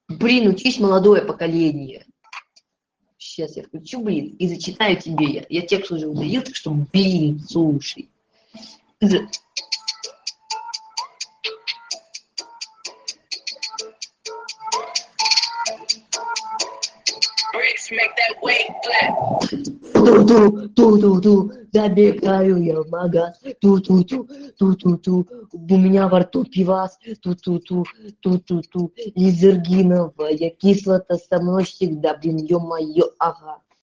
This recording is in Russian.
Блин, учись, молодое поколение. Сейчас я включу, блин, и зачитаю тебе. Я текст уже удалил, так что, блин, слушай. Ту-ту-ту-ту-ту, забегаю я в магаз. Ту-ту-ту, ту-ту-ту, у меня во рту пивас. Ту-ту-ту, ту-ту-ту, лизергиновая кислота со мной всегда, блин, ё-моё, ага.